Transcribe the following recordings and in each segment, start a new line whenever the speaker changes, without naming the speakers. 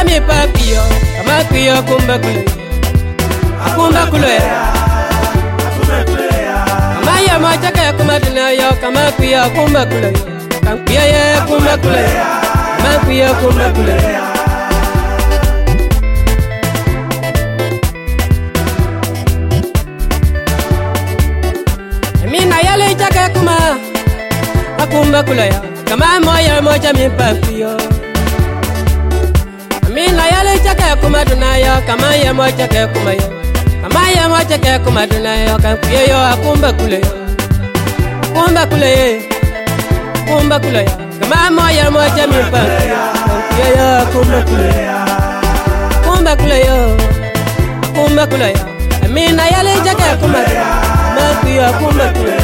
chami papio, kama kuyo kumba kule. Kumba kule. Kama ya moja kaya kumaduna yo, kama kuyo kumba kule. Kampiya ya kumba kule. Kama kuyo kumba kule. Mina yale chaka kuma. Kumba kule ya. Kama moya moja mi papio. Mina yale chaka kumaduna yo, kama ya moja kaya kumayo. Kama ya moja kaya kumaduna yo, kampiya yo kumba kule yo. Kumba kule. Kumba kule ya. Kama moya moja mi papio. Kampiya yo kumba kule. Kumba kule yo. Kumba kule ya. Mina yale chaka kumaduna. Kampiya kumba kule.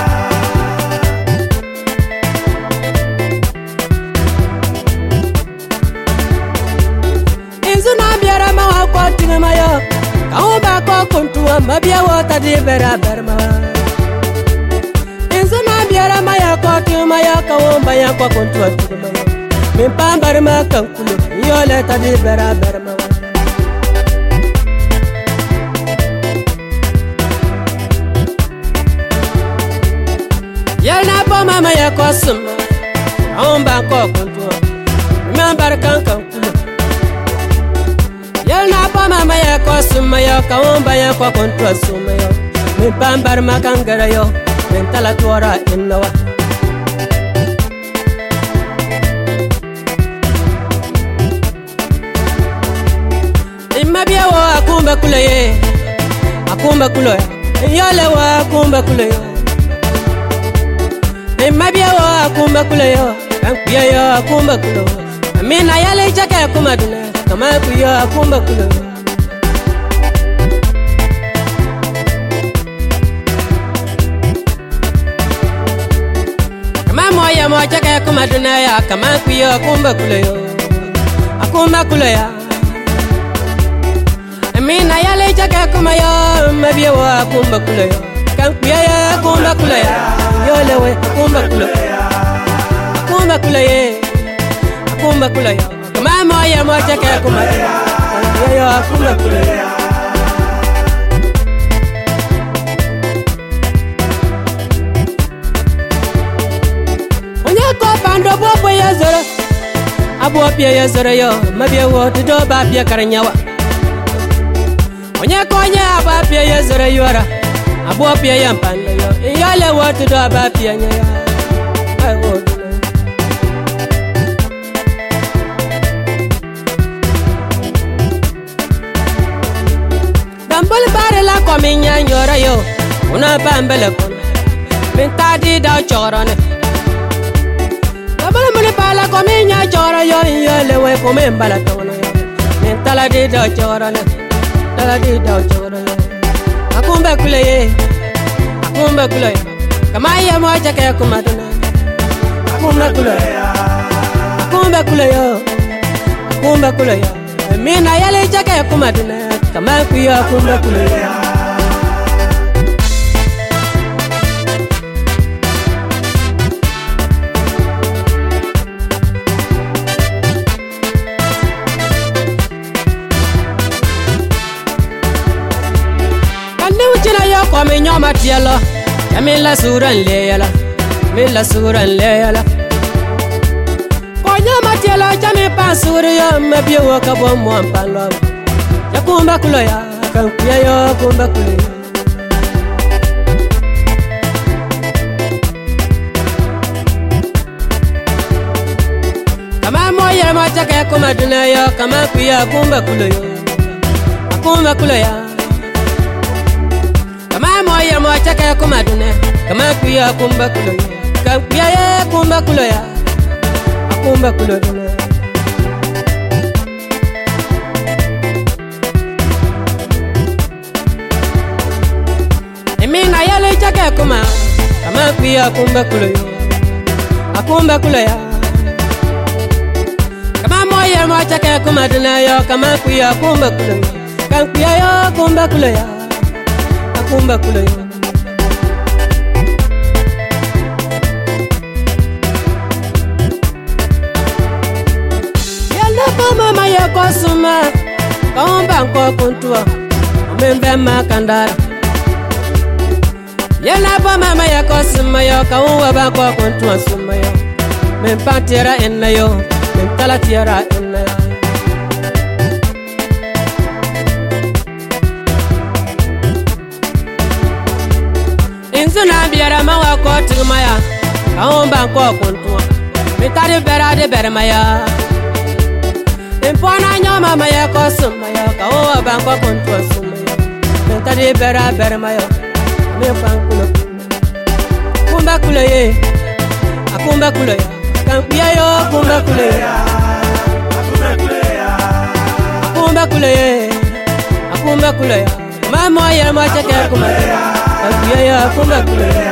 Mayo, kaumba ko kuntua mabia wata di beraberma. Inzana biara maya ko tumaya kaumba ya ko kuntua tumayo. Mimpambar ma kankulu yole ta di beraberma. Yana po mama ya ko suma, kaumba ko kuntua. Mimpambar kankulu. Yalna pa mama ya kwa suma yo, kaomba ya kwa kontwa suma yo. Mimpambar makangara yo, mentala tuara innawa. Imabia wa akumba kule ye, akumba kule ya. Yole wa akumba kule yo. Imabia wa akumba kule yo, kampiya yo akumba kule yo. Amina yale chaka ya kumaduna. Kama kuyo kumba kule. Kama moya moja kaya kumaduna ya, kama kuyo kumba kule yo. Akumba kule ya. Amina yale chaka kumayo, mabia wa kumba kule yo. Kampiya ya kumba kule ya. Yole we kumba kule. Kumba kule ye. Kumba kule yo. Kama moya moja kaya kumaduna. Yo kumba kule. Onya ko pando bobo ya zara. Abo pia ya zara yo, mabia wo do ba pia karanyawa. Onya ko nya ba pia ya zara yora. Abo pia ya pando yo. Yale wo do ba pia nya ya. Ai wo. Bambal bare la kominya nyora yo, una bambele kon. Minta di da chorane. Bambal mule pala kominya chora yo, yele we komembala tono yo. Minta la di da chorane, la di da chorane. Akumba kule ye, akumba kule ye. Kama ya moja kaya kumaduna. Akumba kule, akumba kule yo, akumba kule yo. Mina yale chaka ya kumaduna. Kama kuyo kumba kule. Kandi uchina yo kwa minyoma tiala. Yamila suran leyala. Mila suran leyala. Kwa nyoma tiala jami pansuri yo. Mabia waka bomo mpalo. Kumba kule ya, kampiya yo kumba kule. Kama moya moja kaya kumaduna yo, kama kuya kumba kule yo. Kumba kule ya. Kama moya moja kaya kumaduna, kama kuya kumba kule yo. Kampiya yo kumba kule ya. Kumba kule yo. Mina yale chaka kuma, kama kuya kumba kule yo. Akumba kule ya. Kama moya moja kaya kumaduna yo, kama kuya kumba kule yo. Kampiya yo kumba kule ya. Akumba kule yo. pa mama ye ko suma ka ba ko kuntua membe makandara ye na pa mama ye ko suma yo ka ba ko kuntua suma yo mem patera enna yo mem talatiera enna yo inzuna biara ma wa ko tigmaya ka ba ko kuntua mitari bera de bermaya impona nyoma maya ko sumaya ka ba ko kuntua sumaya mitari bera bermaya me fankulo kumba kuleye akumba kuleye kan piyo kumba kuleye akumba kuleye akumba kuleye mama ya ma cheke kumaya kan piyo akumba kuleye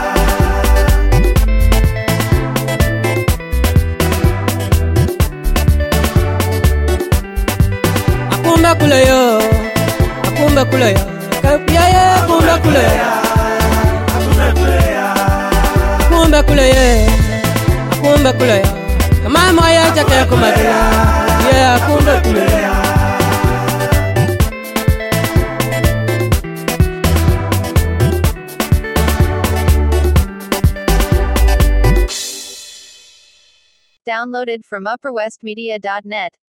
akumba kuleye akumba kuleye kan piyo akumba kuleye akumba kuleye akumba kuleye kama moya chake kumadula ye akumba kuleye
Downloaded from upperwestmedia.net.